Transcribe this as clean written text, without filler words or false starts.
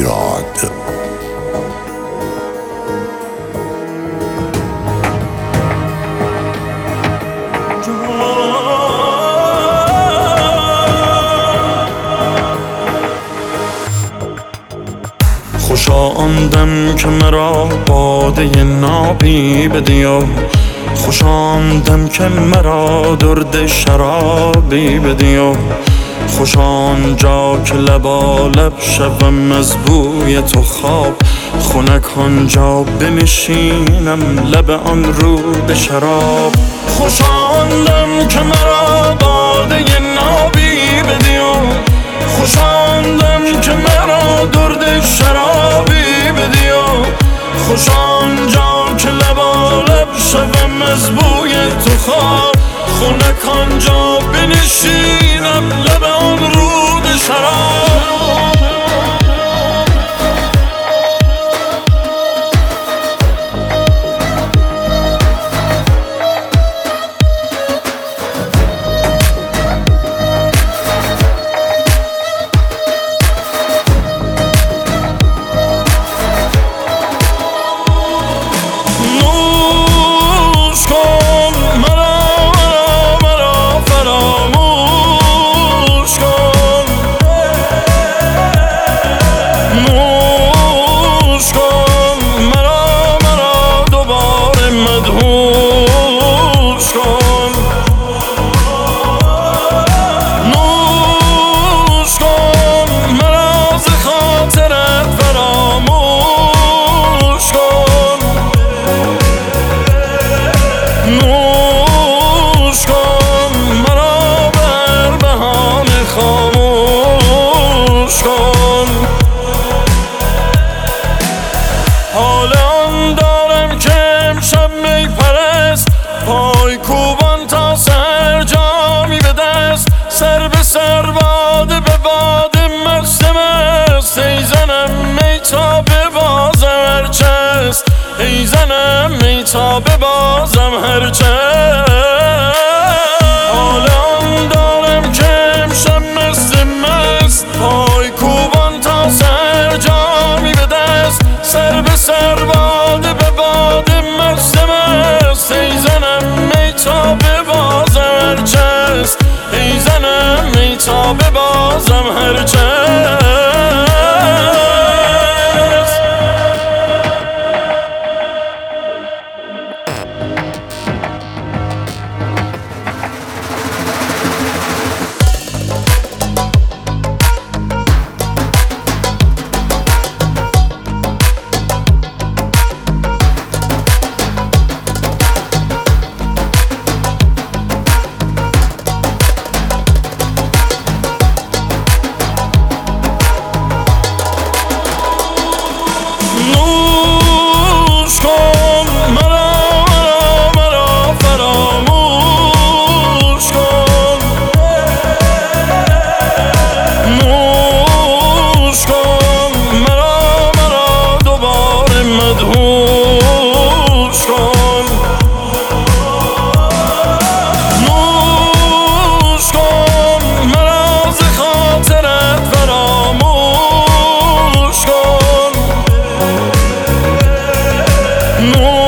ایراد. خوشا آن دم که مرا باده نابی بدی و خوشا آن دم که مرا درد شرابی بدی و خوشا آنجا که لبالب شوم از بوی تو خواب، خنک آنجا بنشینم لب آن رود شراب. خوشا آن دم که مرا باده نابی بدی و خوشا آن دم که مرا درد شرابی بدی و خوشا آنجا که لبالب شوم از بوی تو خواب، خنک آنجا بنشینم لب آن رود شراب. حال آن دارم که امشب می پرست، پای کوبان تا سر جامی به دست، سر به سر باده به باده مست مست. ای زنم می تا به بازم هرچست، ای زنم می تا به بازم هرچست. حال آن دارم که امشب مست مست، پای کوبان تا سر جامی به دست، سر به سر باده به باده مست مست. ای زنم می تا به بازم هرچست، ای زنم می تا به بازم هرچست. No